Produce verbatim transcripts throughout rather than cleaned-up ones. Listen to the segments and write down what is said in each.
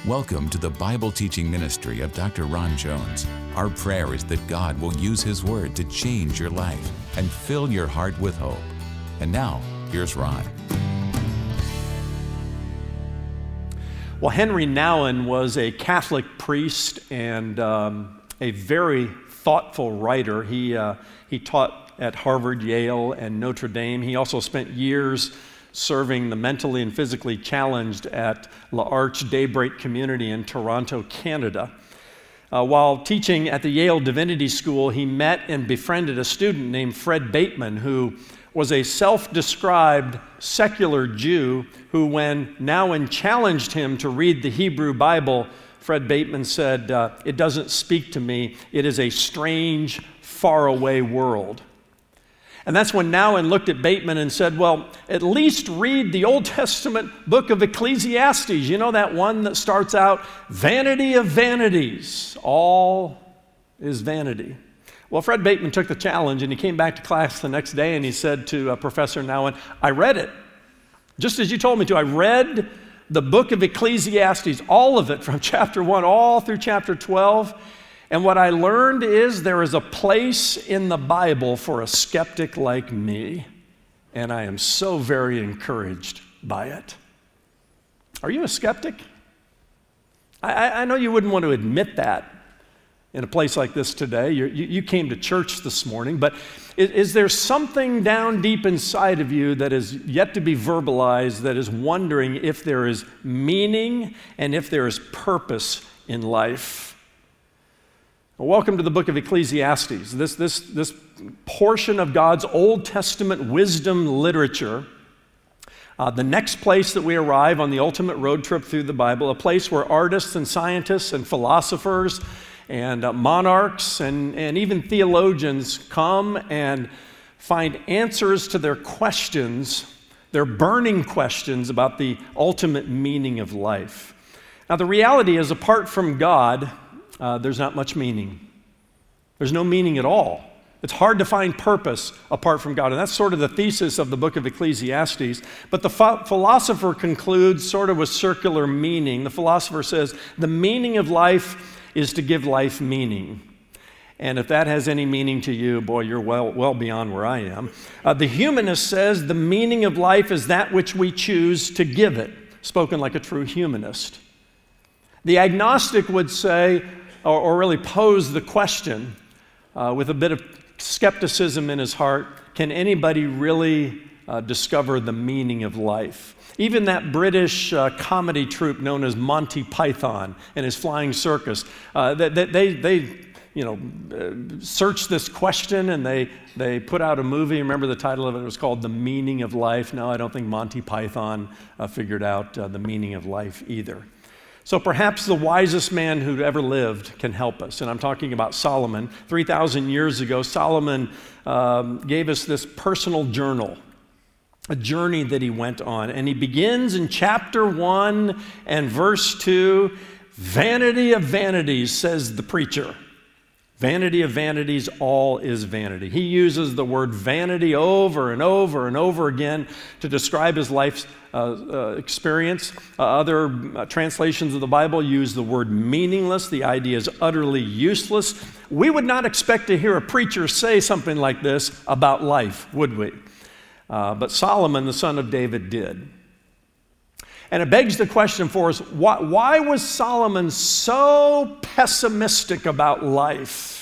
Welcome to the Bible teaching ministry of Doctor Ron Jones. Our prayer is that God will use His Word to change your life and fill your heart with hope. And now, here's Ron. Well, Henry Nouwen was a Catholic priest and um, a very thoughtful writer. He, uh, he taught at Harvard, Yale, and Notre Dame. He also spent years serving the mentally and physically challenged at L'Arche Daybreak Community in Toronto, Canada. Uh, while teaching at the Yale Divinity School, he met and befriended a student named Fred Bateman, who was a self-described secular Jew who, when Nouwen challenged him to read the Hebrew Bible, Fred Bateman said, uh, "It doesn't speak to me. It is a strange, faraway world." And that's when Nouwen looked at Bateman and said, well, at least read the Old Testament book of Ecclesiastes. You know, that one that starts out, vanity of vanities, all is vanity. Well, Fred Bateman took the challenge and he came back to class the next day and he said to uh, Professor Nouwen, I read it, just as you told me to. I read the book of Ecclesiastes, all of it from chapter one all through chapter twelve. And what I learned is there is a place in the Bible for a skeptic like me, and I am so very encouraged by it. Are you a skeptic? I, I know you wouldn't want to admit that in a place like this today. You're, you you came to church this morning, but is, is there something down deep inside of you that is yet to be verbalized, that is wondering if there is meaning and if there is purpose in life? Well, welcome to the book of Ecclesiastes. This, this, this portion of God's Old Testament wisdom literature, uh, the next place that we arrive on the ultimate road trip through the Bible, a place where artists and scientists and philosophers and uh, monarchs and, and even theologians come and find answers to their questions, their burning questions about the ultimate meaning of life. Now, the reality is, apart from God, Uh, there's not much meaning. There's no meaning at all. It's hard to find purpose apart from God. And that's sort of the thesis of the book of Ecclesiastes. But the ph- philosopher concludes sort of with circular meaning. The philosopher says the meaning of life is to give life meaning. And if that has any meaning to you, boy, you're well, well beyond where I am. Uh, the humanist says the meaning of life is that which we choose to give it, spoken like a true humanist. The agnostic would say, or, or really pose the question uh, with a bit of skepticism in his heart, can anybody really uh, discover the meaning of life? Even that British uh, comedy troupe known as Monty Python and his Flying Circus, uh, they, they, they you know, uh, searched this question and they, they put out a movie. Remember the title of it? It was called The Meaning of Life. No, I don't think Monty Python uh, figured out uh, the meaning of life either. So perhaps the wisest man who'd ever lived can help us. And I'm talking about Solomon. three thousand years ago, Solomon um, gave us this personal journal, a journey that he went on. And he begins in chapter one and verse two, vanity of vanities, says the preacher. Vanity of vanities, all is vanity. He uses the word vanity over and over and over again to describe his life's uh, uh, experience. Uh, other uh, translations of the Bible use the word meaningless. The idea is utterly useless. We would not expect to hear a preacher say something like this about life, would we? Uh, but Solomon, the son of David, did. And it begs the question for us, why, why was Solomon so pessimistic about life?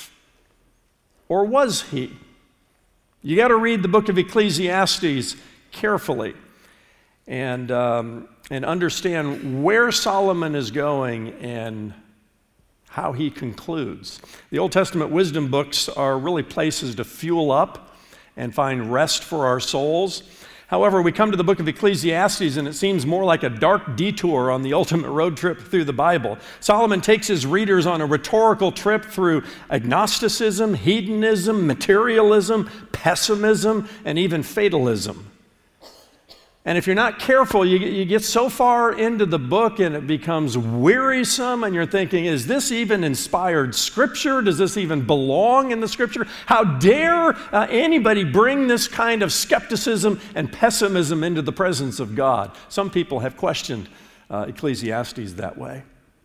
Or was he? You got to read the book of Ecclesiastes carefully and, um, and understand where Solomon is going and how he concludes. The Old Testament wisdom books are really places to fuel up and find rest for our souls. However, we come to the book of Ecclesiastes and it seems more like a dark detour on the ultimate road trip through the Bible. Solomon takes his readers on a rhetorical trip through agnosticism, hedonism, materialism, pessimism, and even fatalism. And if you're not careful, you, you get so far into the book and it becomes wearisome and you're thinking, is this even inspired scripture? Does this even belong in the scripture? How dare uh, anybody bring this kind of skepticism and pessimism into the presence of God? Some people have questioned uh, Ecclesiastes that way.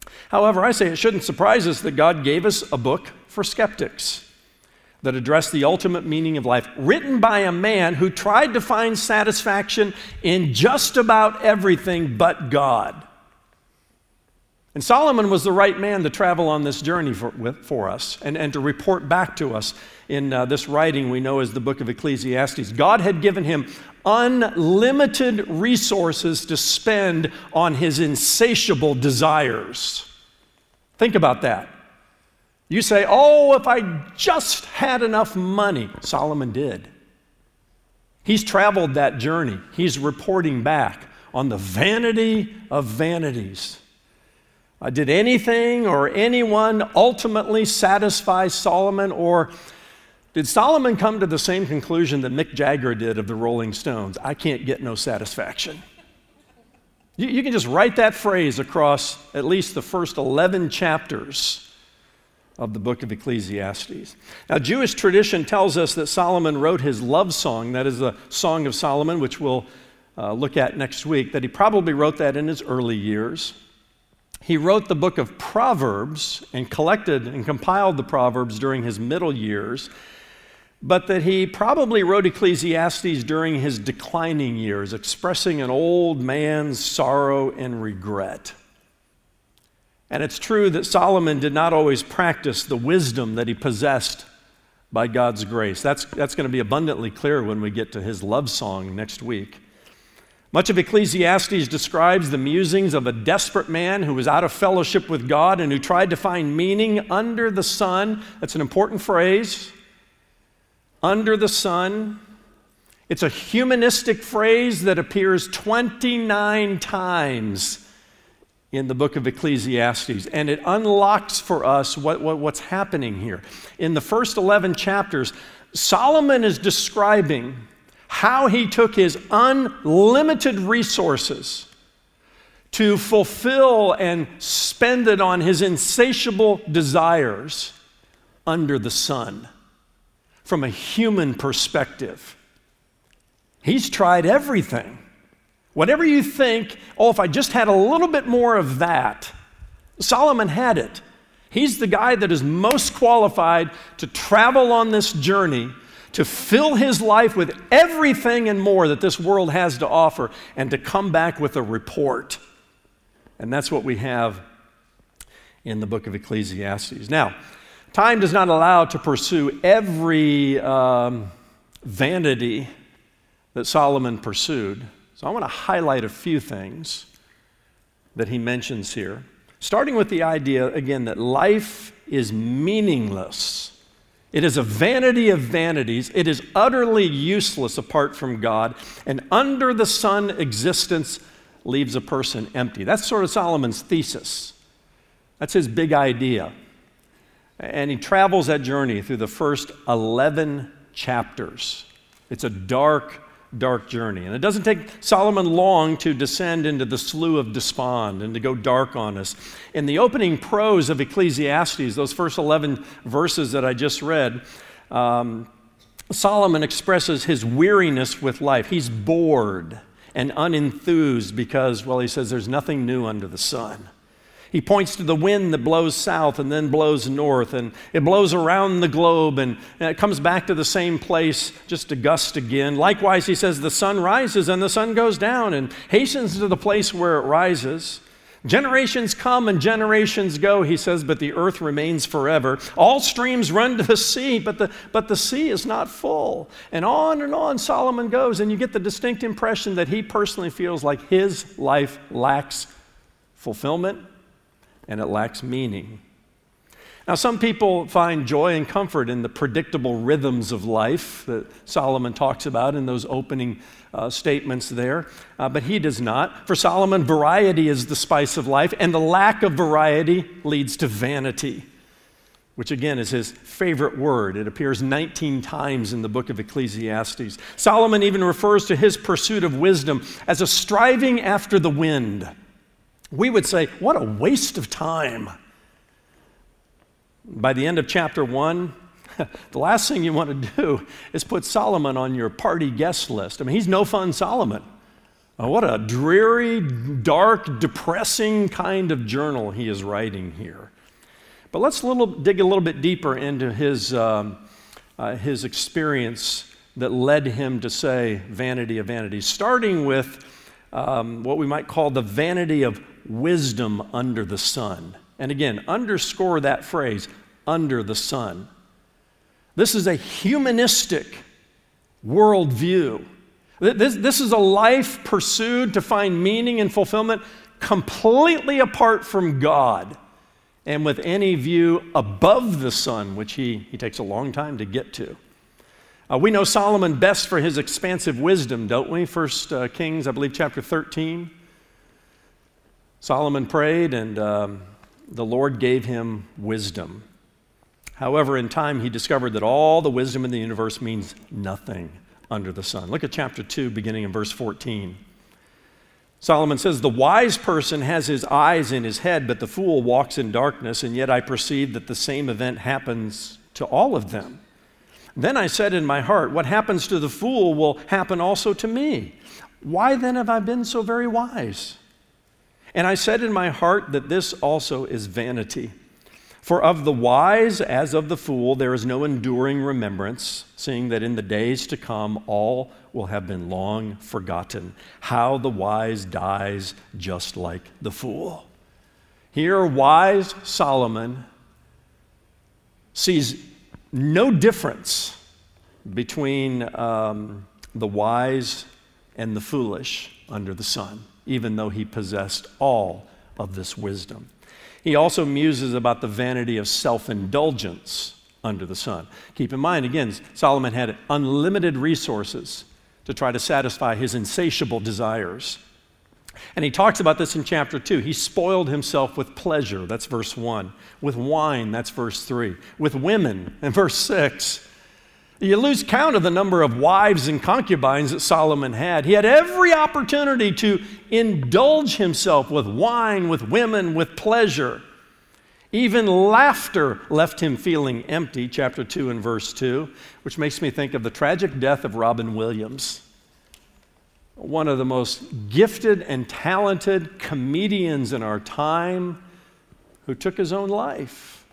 However, I say it shouldn't surprise us that God gave us a book for skeptics that addressed the ultimate meaning of life, written by a man who tried to find satisfaction in just about everything but God. And Solomon was the right man to travel on this journey for, with, for us and, and to report back to us in uh, this writing we know as the book of Ecclesiastes. God had given him unlimited resources to spend on his insatiable desires. Think about that. You say, oh, if I just had enough money. Solomon did. He's traveled that journey. He's reporting back on the vanity of vanities. Uh, did anything or anyone ultimately satisfy Solomon, or did Solomon come to the same conclusion that Mick Jagger did of the Rolling Stones? I can't get no satisfaction. You, you can just write that phrase across at least the first eleven chapters of the book of Ecclesiastes. Now, Jewish tradition tells us that Solomon wrote his love song, that is the Song of Solomon, which we'll uh, look at next week, that he probably wrote that in his early years. He wrote the book of Proverbs and collected and compiled the Proverbs during his middle years, but that he probably wrote Ecclesiastes during his declining years, expressing an old man's sorrow and regret. And it's true that Solomon did not always practice the wisdom that he possessed by God's grace. That's, that's going to be abundantly clear when we get to his love song next week. Much of Ecclesiastes describes the musings of a desperate man who was out of fellowship with God and who tried to find meaning under the sun. That's an important phrase. Under the sun. It's a humanistic phrase that appears twenty-nine times in the book of Ecclesiastes, and it unlocks for us what, what, what's happening here. In the first eleven chapters, Solomon is describing how he took his unlimited resources to fulfill and spend it on his insatiable desires under the sun. From a human perspective, he's tried everything. Whatever you think, oh, if I just had a little bit more of that, Solomon had it. He's the guy that is most qualified to travel on this journey, to fill his life with everything and more that this world has to offer, and to come back with a report. And that's what we have in the book of Ecclesiastes. Now, time does not allow to pursue every um, vanity that Solomon pursued. So I want to highlight a few things that he mentions here, starting with the idea, again, that life is meaningless. It is a vanity of vanities. It is utterly useless apart from God, and under the sun existence leaves a person empty. That's sort of Solomon's thesis. That's his big idea. And he travels that journey through the first eleven chapters. It's a dark, dark journey. And it doesn't take Solomon long to descend into the slough of despond and to go dark on us. In the opening prose of Ecclesiastes, those first eleven verses that I just read, um, Solomon expresses his weariness with life. He's bored and unenthused because, well, he says there's nothing new under the sun. He points to the wind that blows south and then blows north, and it blows around the globe, and, and it comes back to the same place just to gust again. Likewise, he says the sun rises and the sun goes down and hastens to the place where it rises. Generations come and generations go, he says, but the earth remains forever. All streams run to the sea, but the, but the sea is not full. And on and on Solomon goes, and you get the distinct impression that he personally feels like his life lacks fulfillment and it lacks meaning. Now, some people find joy and comfort in the predictable rhythms of life that Solomon talks about in those opening uh, statements there, uh, but he does not. For Solomon, variety is the spice of life, and the lack of variety leads to vanity, which again is his favorite word. It appears nineteen times in the book of Ecclesiastes. Solomon even refers to his pursuit of wisdom as a striving after the wind. We would say, what a waste of time. By the end of chapter one, the last thing you want to do is put Solomon on your party guest list. I mean, he's no fun Solomon. Oh, what a dreary, dark, depressing kind of journal he is writing here. But let's little, dig a little bit deeper into his, um, uh, his experience that led him to say vanity of vanities, starting with um, what we might call the vanity of wisdom under the sun. And again, underscore that phrase, under the sun. This is a humanistic worldview. This, this is a life pursued to find meaning and fulfillment completely apart from God and with any view above the sun, which he, he takes a long time to get to. Uh, we know Solomon best for his expansive wisdom, don't we? First uh, Kings, I believe, chapter thirteen. Solomon prayed, and um, the Lord gave him wisdom. However, in time, he discovered that all the wisdom in the universe means nothing under the sun. Look at chapter two, beginning in verse fourteen. Solomon says, "The wise person has his eyes in his head, but the fool walks in darkness, and yet I perceive that the same event happens to all of them. Then I said in my heart, what happens to the fool will happen also to me. Why then have I been so very wise? And I said in my heart that this also is vanity. For of the wise as of the fool there is no enduring remembrance, seeing that in the days to come all will have been long forgotten. How the wise dies just like the fool." Here, wise Solomon sees no difference between um, the wise and the foolish under the sun, even though he possessed all of this wisdom. He also muses about the vanity of self-indulgence under the sun. Keep in mind, again, Solomon had unlimited resources to try to satisfy his insatiable desires. And he talks about this in chapter two. He spoiled himself with pleasure, that's verse one. With wine, that's verse three. With women, in verse six. You lose count of the number of wives and concubines that Solomon had. He had every opportunity to indulge himself with wine, with women, with pleasure. Even laughter left him feeling empty, chapter two and verse two, which makes me think of the tragic death of Robin Williams, one of the most gifted and talented comedians in our time, who took his own life.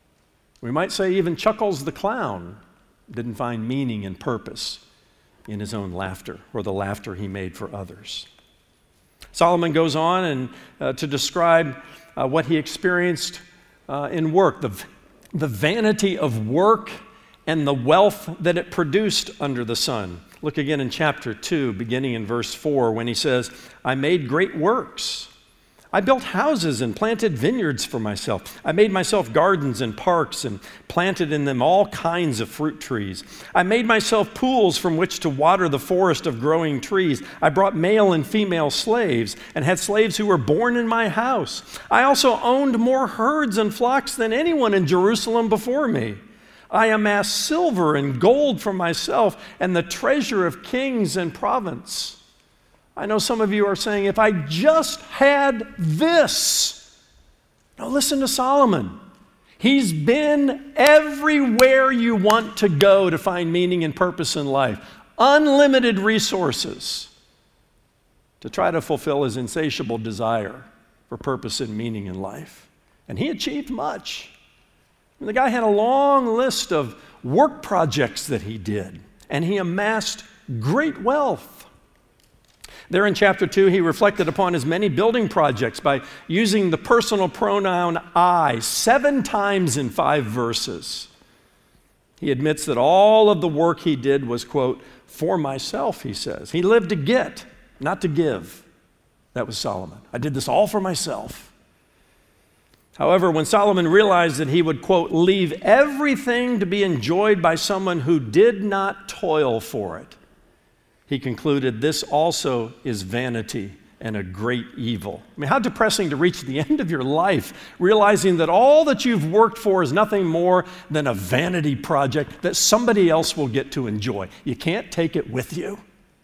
We might say even Chuckles the Clown didn't find meaning and purpose in his own laughter or the laughter he made for others. Solomon goes on and uh, to describe uh, what he experienced uh, in work, the, the vanity of work and the wealth that it produced under the sun. Look again in chapter two, beginning in verse four, when he says, "I made great works. I built houses and planted vineyards for myself. I made myself gardens and parks and planted in them all kinds of fruit trees. I made myself pools from which to water the forest of growing trees. I brought male and female slaves and had slaves who were born in my house. I also owned more herds and flocks than anyone in Jerusalem before me. I amassed silver and gold for myself and the treasure of kings and province." I know some of you are saying, if I just had this. Now listen to Solomon. He's been everywhere you want to go to find meaning and purpose in life. Unlimited resources to try to fulfill his insatiable desire for purpose and meaning in life. And he achieved much. The guy had a long list of work projects that he did, and he amassed great wealth. There in chapter two, he reflected upon his many building projects by using the personal pronoun I seven times in five verses. He admits that all of the work he did was, quote, "for myself," he says. He lived to get, not to give. That was Solomon. I did this all for myself. However, when Solomon realized that he would, quote, "leave everything to be enjoyed by someone who did not toil for it," he concluded this also is vanity and a great evil. I mean, how depressing to reach the end of your life realizing that all that you've worked for is nothing more than a vanity project that somebody else will get to enjoy. You can't take it with you.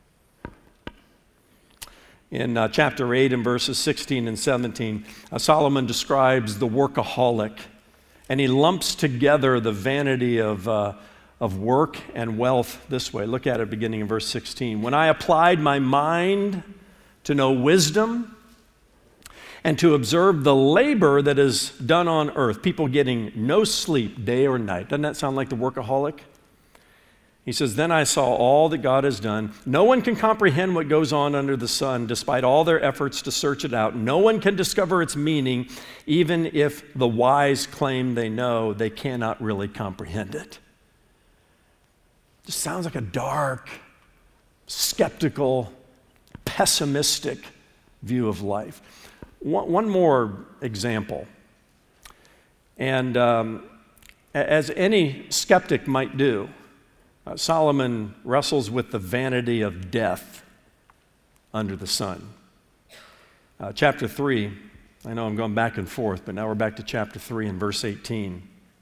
In uh, chapter eight and verses sixteen and seventeen, uh, Solomon describes the workaholic, and he lumps together the vanity of uh, of work and wealth this way. Look at it beginning in verse sixteen. "When I applied my mind to know wisdom, and to observe the labor that is done on earth, people getting no sleep day or night. Doesn't that sound like the workaholic? He says, then I saw all that God has done. No one can comprehend what goes on under the sun, despite all their efforts to search it out. No one can discover its meaning, even if the wise claim they know, they cannot really comprehend it. It just sounds like a dark, skeptical, pessimistic view of life. One, one more example. And um, as any skeptic might do, Uh, Solomon wrestles with the vanity of death under the sun. Uh, chapter three, I know I'm going back and forth, but now we're back to chapter three and verse eighteen.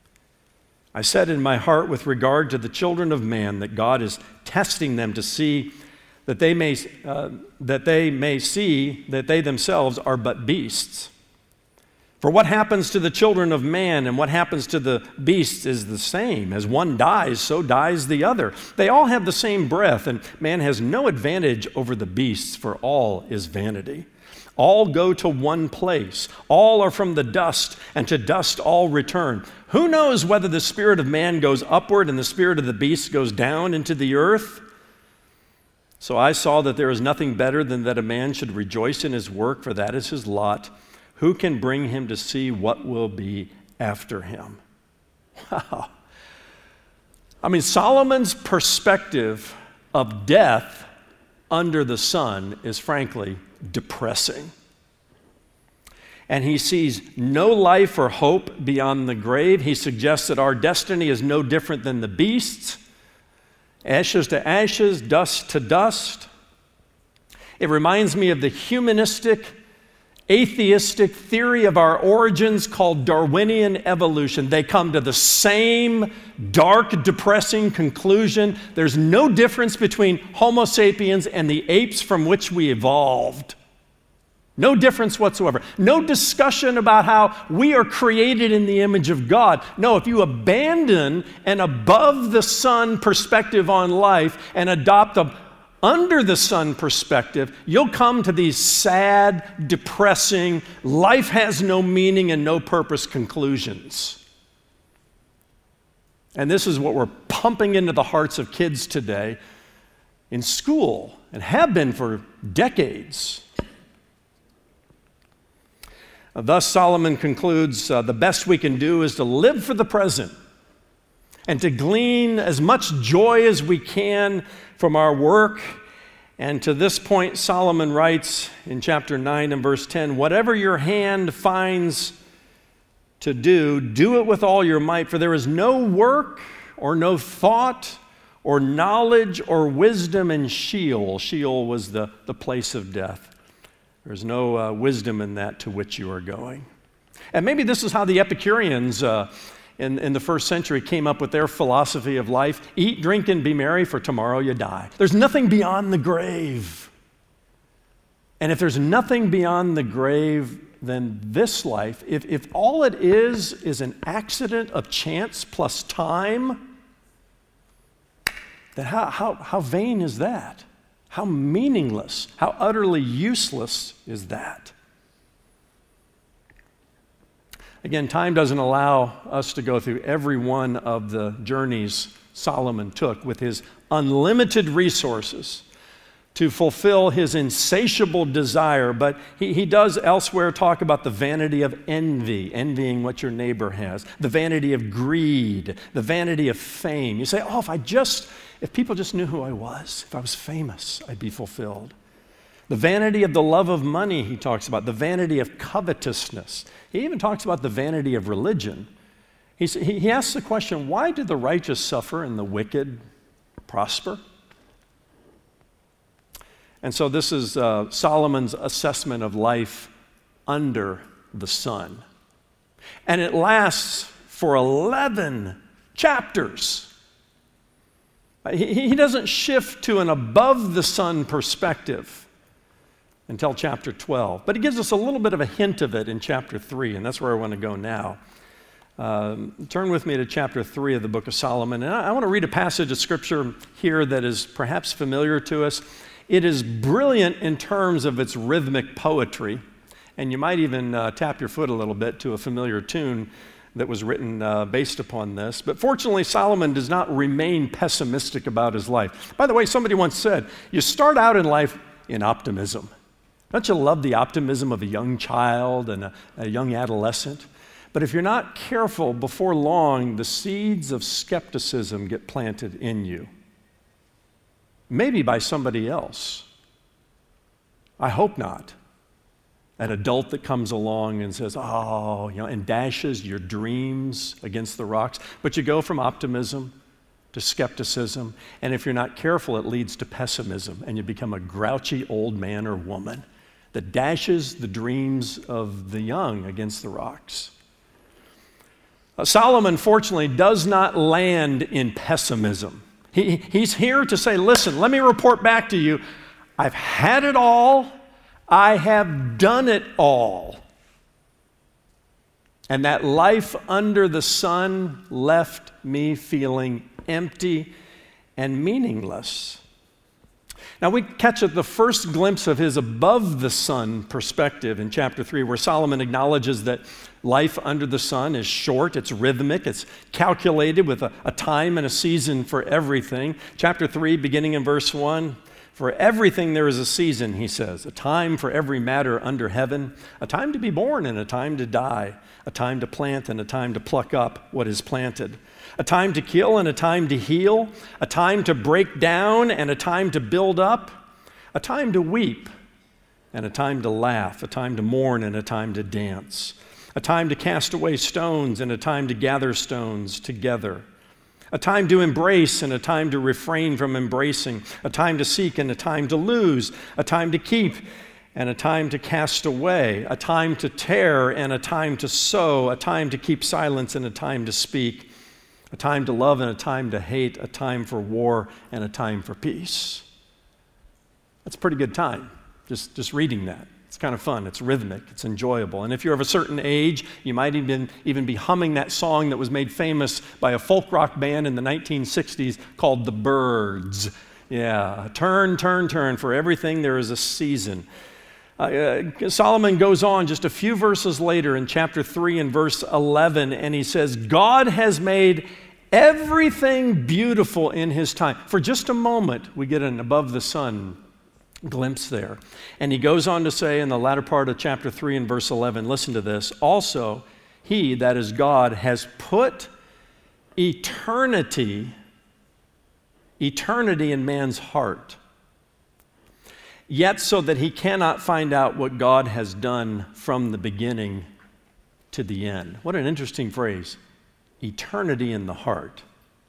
I said in my heart with regard to the children of man that God is testing them to see that they may, uh, that they may see that they themselves are but beasts. For what happens to the children of man and what happens to the beasts is the same. As one dies, so dies the other. They all have the same breath, and man has no advantage over the beasts, for all is vanity. All go to one place. All are from the dust, and to dust all return. Who knows whether the spirit of man goes upward and the spirit of the beast goes down into the earth? So I saw that there is nothing better than that a man should rejoice in his work, for that is his lot. Who can bring him to see what will be after him? Wow. I mean, Solomon's perspective of death under the sun is frankly depressing. And he sees no life or hope beyond the grave. He suggests that our destiny is no different than the beasts. Ashes to ashes, dust to dust. It reminds me of the humanistic, atheistic theory of our origins called Darwinian evolution. They come to the same dark, depressing conclusion. There's no difference between Homo sapiens and the apes from which we evolved. No difference whatsoever. No discussion about how we are created in the image of God. No, if you abandon an above the sun perspective on life and adopt a under the sun perspective, you'll come to these sad, depressing, life has no meaning and no purpose conclusions. And this is what we're pumping into the hearts of kids today in school and have been for decades. Thus, Solomon concludes, uh, the best we can do is to live for the present and to glean as much joy as we can from our work. And to this point, Solomon writes in chapter nine and verse ten, whatever your hand finds to do, do it with all your might, for there is no work or no thought or knowledge or wisdom in Sheol. Sheol was the, the place of death. There's no uh, wisdom in that to which you are going. And maybe this is how the Epicureans uh, in, in the first century came up with their philosophy of life. Eat, drink, and be merry, for tomorrow you die. There's nothing beyond the grave. And if there's nothing beyond the grave, then this life, if, if all it is is an accident of chance plus time, then how, how, how vain is that? How meaningless, how utterly useless is that? Again, time doesn't allow us to go through every one of the journeys Solomon took with his unlimited resources to fulfill his insatiable desire, but he, he does elsewhere talk about the vanity of envy, envying what your neighbor has, the vanity of greed, the vanity of fame. You say, oh, if I just, if people just knew who I was, if I was famous, I'd be fulfilled. The vanity of the love of money, he talks about, the vanity of covetousness. He even talks about the vanity of religion. He, he asks the question, why do the righteous suffer and the wicked prosper? And so this is uh, Solomon's assessment of life under the sun. And it lasts for eleven chapters. He, he doesn't shift to an above the sun perspective until chapter twelve. But he gives us a little bit of a hint of it in chapter three, and that's where I want to go now. Um, turn with me to chapter three of the book of Solomon. And I, I want to read a passage of scripture here that is perhaps familiar to us. It is brilliant in terms of its rhythmic poetry, and you might even uh, tap your foot a little bit to a familiar tune that was written uh, based upon this. But fortunately, Solomon does not remain pessimistic about his life. By the way, somebody once said, you start out in life in optimism. Don't you love the optimism of a young child and a, a young adolescent? But if you're not careful, before long, the seeds of skepticism get planted in you. Maybe by somebody else. I hope not. An adult that comes along and says, oh, you know, and dashes your dreams against the rocks. But you go from optimism to skepticism, and if you're not careful, it leads to pessimism, and you become a grouchy old man or woman that dashes the dreams of the young against the rocks. Uh, Solomon, fortunately, does not land in pessimism. He, he's here to say, listen, let me report back to you. I've had it all. I have done it all. And that life under the sun left me feeling empty and meaningless. Now we catch the first glimpse of his above the sun perspective in chapter three, where Solomon acknowledges that life under the sun is short, it's rhythmic, it's calculated with a, a time and a season for everything. Chapter three, beginning in verse one, for everything there is a season, he says, a time for every matter under heaven, a time to be born and a time to die, a time to plant and a time to pluck up what is planted, a time to kill and a time to heal, a time to break down and a time to build up, a time to weep and a time to laugh, a time to mourn and a time to dance, a time to cast away stones and a time to gather stones together, a time to embrace and a time to refrain from embracing, a time to seek and a time to lose, a time to keep and a time to cast away, a time to tear and a time to sow, a time to keep silence and a time to speak, a time to love and a time to hate, a time for war and a time for peace. That's a pretty good time, just, just reading that. It's kind of fun, it's rhythmic, it's enjoyable. And if you're of a certain age, you might even, even be humming that song that was made famous by a folk rock band in the nineteen sixties called The Byrds. Yeah, turn, turn, turn, for everything there is a season. Uh, uh, Solomon goes on just a few verses later in chapter three and verse eleven, and he says, God has made everything beautiful in his time. For just a moment, we get an above the sun glimpse there. And he goes on to say in the latter part of chapter three and verse eleven, listen to this, also he, that is God, has put eternity, eternity in man's heart, yet so that he cannot find out what God has done from the beginning to the end. What an interesting phrase, eternity in the heart.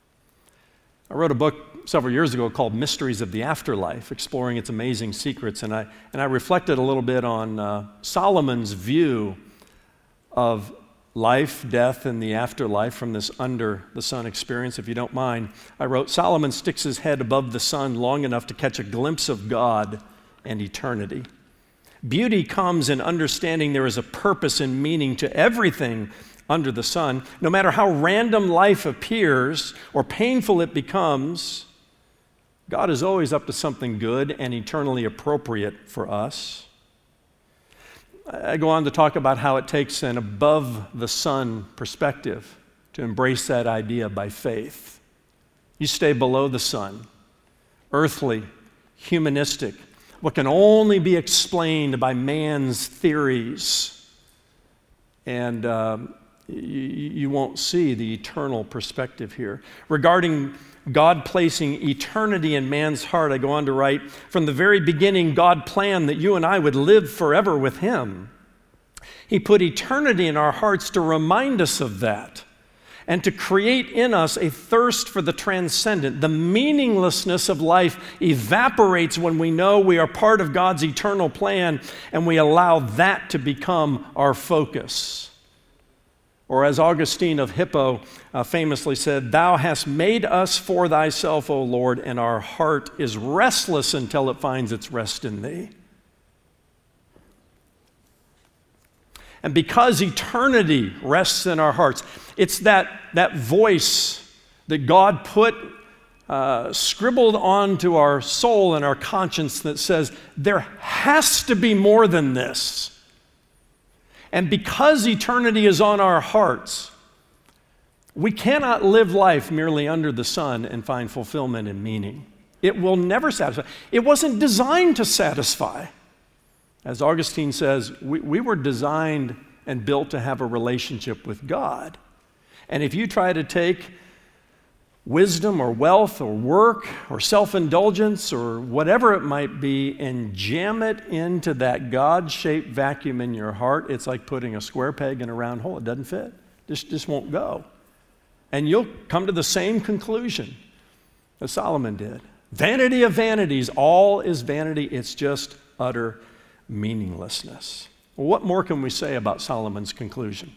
I wrote a book several years ago called Mysteries of the Afterlife, exploring its amazing secrets, and I, and I reflected a little bit on uh, Solomon's view of life, death, and the afterlife from this under the sun experience. If you don't mind, I wrote, Solomon sticks his head above the sun long enough to catch a glimpse of God and eternity. Beauty comes in understanding there is a purpose and meaning to everything under the sun. No matter how random life appears or painful it becomes, God is always up to something good and eternally appropriate for us. I go on to talk about how it takes an above-the-sun perspective to embrace that idea by faith. You stay below the sun, earthly, humanistic, what can only be explained by man's theories, and um, you, you won't see the eternal perspective here. Regarding God placing eternity in man's heart, I go on to write, from the very beginning, God planned that you and I would live forever with him. He put eternity in our hearts to remind us of that and to create in us a thirst for the transcendent. The meaninglessness of life evaporates when we know we are part of God's eternal plan and we allow that to become our focus. Or as Augustine of Hippo uh, famously said, thou hast made us for thyself, O Lord, and our heart is restless until it finds its rest in thee. And because eternity rests in our hearts, it's that, that voice that God put uh, scribbled onto our soul and our conscience that says there has to be more than this. And because eternity is on our hearts, we cannot live life merely under the sun and find fulfillment and meaning. It will never satisfy. It wasn't designed to satisfy. As Augustine says, we, we were designed and built to have a relationship with God. And if you try to take wisdom or wealth or work or self-indulgence or whatever it might be and jam it into that God-shaped vacuum in your heart, it's like putting a square peg in a round hole. It doesn't fit. Just, just won't go. And you'll come to the same conclusion that Solomon did. Vanity of vanities, all is vanity. It's just utter meaninglessness. Well, what more can we say about Solomon's conclusion?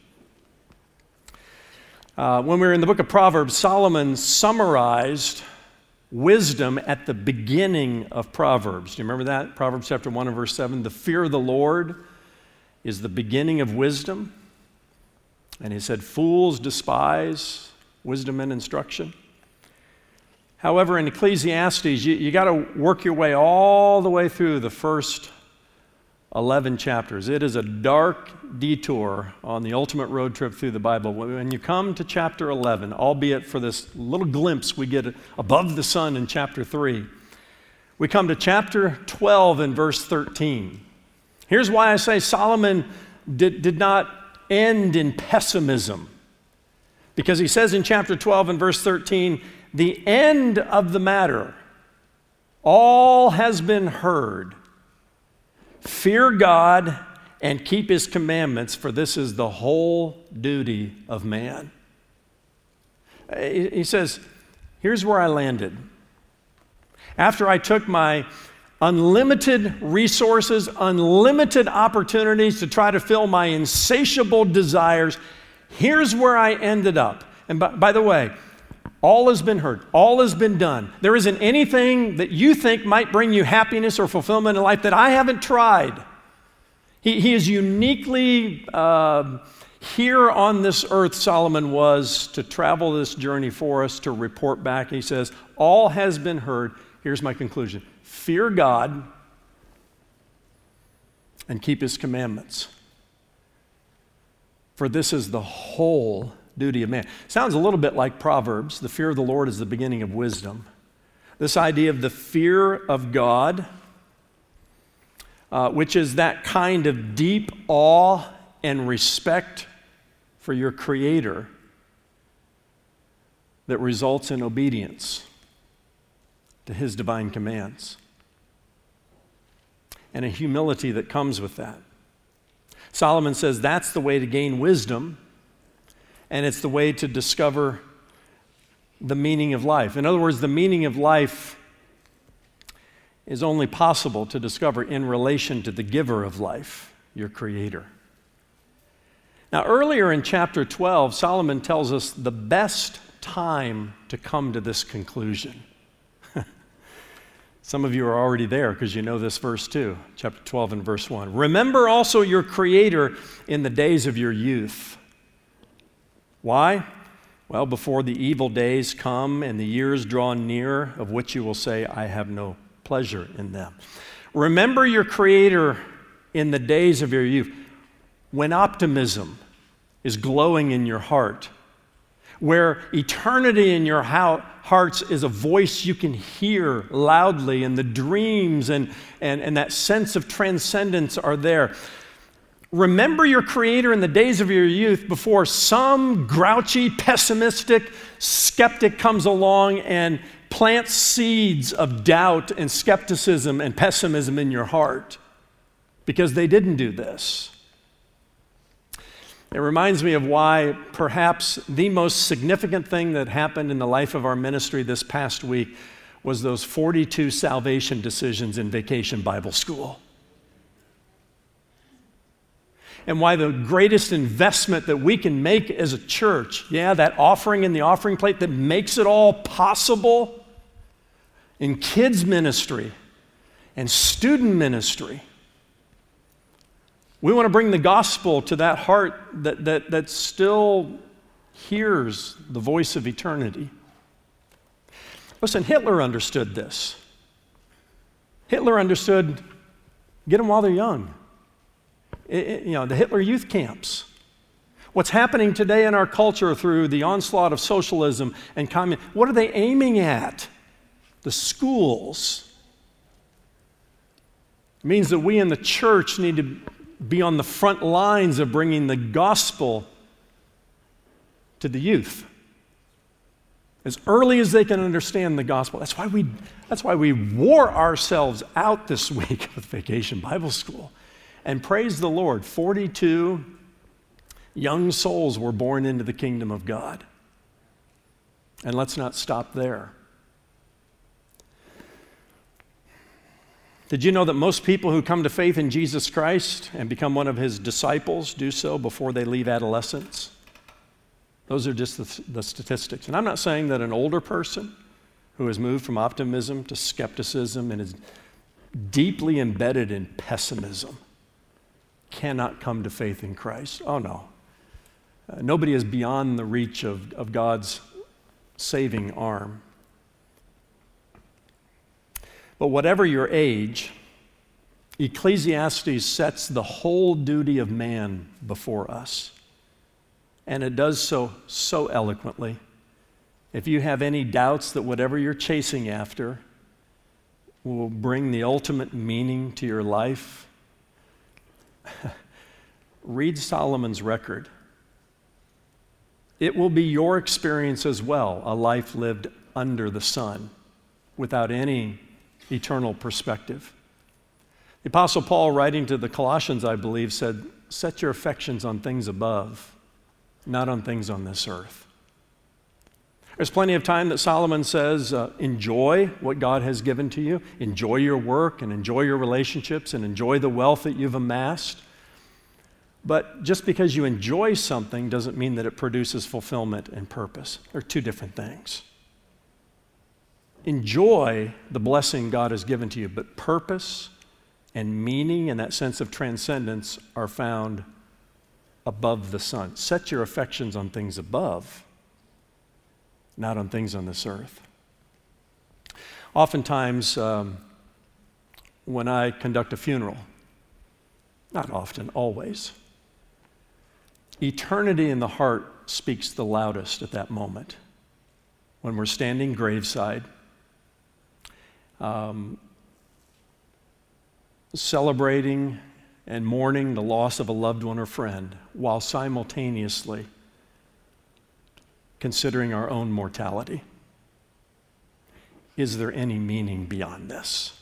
Uh, when we were in the book of Proverbs, Solomon summarized wisdom at the beginning of Proverbs. Do you remember that? Proverbs chapter one and verse seven. The fear of the Lord is the beginning of wisdom. And he said, fools despise wisdom and instruction. However, in Ecclesiastes, you, you got to work your way all the way through the first eleven chapters. It is a dark detour on the ultimate road trip through the Bible. When you come to chapter eleven, albeit for this little glimpse we get above the sun in chapter three, we come to chapter twelve and verse thirteen. Here's why I say Solomon did, did not end in pessimism. Because he says in chapter twelve and verse thirteen, the end of the matter, all has been heard. Fear God and keep his commandments, for this is the whole duty of man. He says, here's where I landed. After I took my unlimited resources, unlimited opportunities to try to fill my insatiable desires, here's where I ended up. And by, by the way, all has been heard. All has been done. There isn't anything that you think might bring you happiness or fulfillment in life that I haven't tried. He, he is uniquely uh, here on this earth, Solomon was, to travel this journey for us, to report back. He says, all has been heard. Here's my conclusion. Fear God and keep his commandments. For this is the whole duty of man. Sounds a little bit like Proverbs. The fear of the Lord is the beginning of wisdom. This idea of the fear of God, uh, which is that kind of deep awe and respect for your Creator that results in obedience to his divine commands, and a humility that comes with that. Solomon says that's the way to gain wisdom, and it's the way to discover the meaning of life. In other words, the meaning of life is only possible to discover in relation to the giver of life, your Creator. Now, earlier in chapter twelve, Solomon tells us the best time to come to this conclusion. Some of you are already there because you know this verse too, chapter twelve and verse one. Remember also your Creator in the days of your youth. Why? Well, before the evil days come and the years draw near, of which you will say, I have no pleasure in them. Remember your Creator in the days of your youth, when optimism is glowing in your heart, where eternity in your hearts is a voice you can hear loudly, and the dreams and, and, and that sense of transcendence are there. Remember your Creator in the days of your youth before some grouchy, pessimistic skeptic comes along and plants seeds of doubt and skepticism and pessimism in your heart, because they didn't do this. It reminds me of why perhaps the most significant thing that happened in the life of our ministry this past week was those forty-two salvation decisions in Vacation Bible School. And why the greatest investment that we can make as a church, yeah, that offering in the offering plate that makes it all possible in kids ministry and student ministry. We want to bring the gospel to that heart that, that, that still hears the voice of eternity. Listen, Hitler understood this. Hitler understood, get them while they're young. It, it, you know, the Hitler youth camps. What's happening today in our culture through the onslaught of socialism and communism, what are they aiming at? The schools. It means that we in the church need to be on the front lines of bringing the gospel to the youth as early as they can understand the gospel. That's why we, that's why we wore ourselves out this week with Vacation Bible School. And praise the Lord, forty-two young souls were born into the kingdom of God. And let's not stop there. Did you know that most people who come to faith in Jesus Christ and become one of his disciples do so before they leave adolescence? Those are just the, the statistics. And I'm not saying that an older person who has moved from optimism to skepticism and is deeply embedded in pessimism cannot come to faith in Christ. Oh, no. Uh, nobody is beyond the reach of, of God's saving arm. But whatever your age, Ecclesiastes sets the whole duty of man before us. And it does so so eloquently. If you have any doubts that whatever you're chasing after will bring the ultimate meaning to your life, read Solomon's record. It will be your experience as well, a life lived under the sun, without any eternal perspective. The Apostle Paul, writing to the Colossians, I believe, said, set your affections on things above, not on things on this earth. There's plenty of time that Solomon says, uh, enjoy what God has given to you, enjoy your work and enjoy your relationships and enjoy the wealth that you've amassed. But just because you enjoy something doesn't mean that it produces fulfillment and purpose. They're two different things. Enjoy the blessing God has given to you, but purpose and meaning and that sense of transcendence are found above the sun. Set your affections on things above, not on things on this earth. Oftentimes, um, when I conduct a funeral, not often, always, eternity in the heart speaks the loudest at that moment. When we're standing graveside, um, celebrating and mourning the loss of a loved one or friend, while simultaneously considering our own mortality. Is there any meaning beyond this?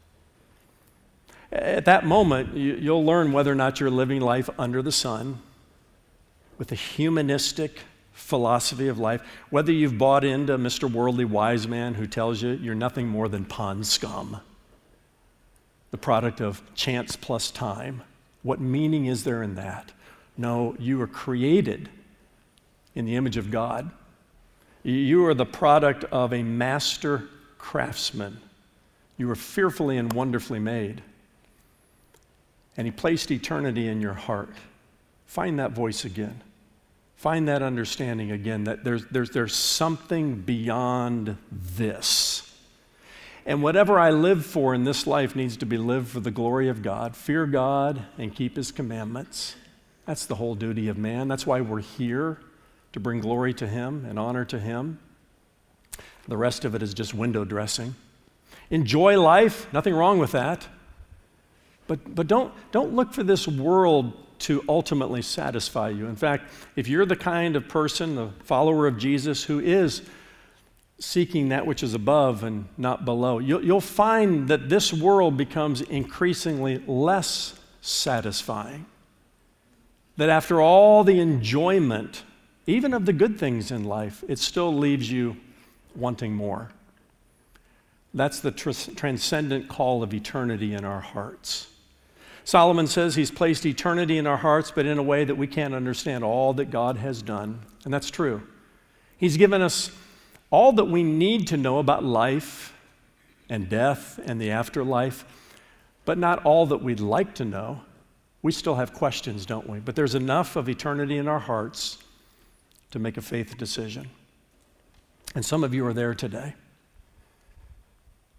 At that moment, you, you'll learn whether or not you're living life under the sun with a humanistic philosophy of life, whether you've bought into Mister Worldly Wise Man who tells you you're nothing more than pond scum, the product of chance plus time. What meaning is there in that? No, you were created in the image of God. You are the product of a master craftsman. You were fearfully and wonderfully made. And he placed eternity in your heart. Find that voice again. Find that understanding again, that there's, there's, there's something beyond this. And whatever I live for in this life needs to be lived for the glory of God. Fear God and keep his commandments. That's the whole duty of man. That's why we're here, to bring glory to him and honor to him. The rest of it is just window dressing. Enjoy life, nothing wrong with that. But, but don't, don't look for this world to ultimately satisfy you. In fact, if you're the kind of person, the follower of Jesus, who is seeking that which is above and not below, you'll, you'll find that this world becomes increasingly less satisfying. That after all the enjoyment, even of the good things in life, it still leaves you wanting more. That's the tr- transcendent call of eternity in our hearts. Solomon says he's placed eternity in our hearts, but in a way that we can't understand all that God has done. And that's true. He's given us all that we need to know about life and death and the afterlife, but not all that we'd like to know. We still have questions, don't we? But there's enough of eternity in our hearts to make a faith decision. And some of you are there today.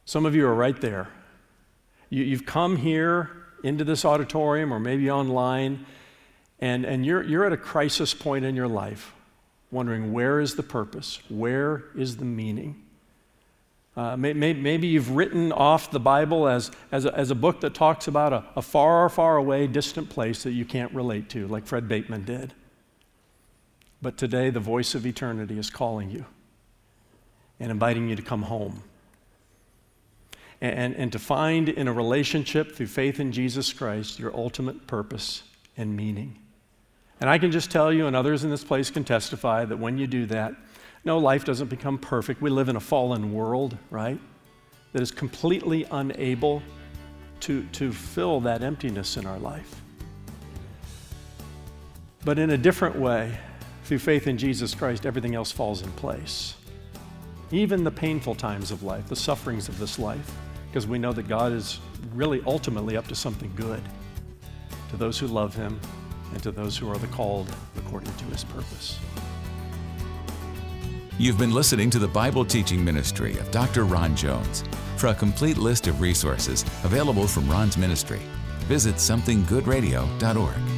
Some of you are right there. You, you've come here into this auditorium or maybe online, and, and you're, you're at a crisis point in your life, wondering where is the purpose? Where is the meaning? Uh, may, may, maybe you've written off the Bible as, as, a, as a book that talks about a, a far, far away, distant place that you can't relate to, like Fred Bateman did. But today, the voice of eternity is calling you and inviting you to come home. And, and to find in a relationship through faith in Jesus Christ your ultimate purpose and meaning. And I can just tell you, and others in this place can testify, that when you do that, no, life doesn't become perfect. We live in a fallen world, right? That is completely unable to, to fill that emptiness in our life. But in a different way, through faith in Jesus Christ, everything else falls in place. Even the painful times of life, the sufferings of this life, because we know that God is really ultimately up to something good to those who love Him and to those who are the called according to His purpose. You've been listening to the Bible teaching ministry of Doctor Ron Jones. For a complete list of resources available from Ron's ministry, visit something good radio dot org.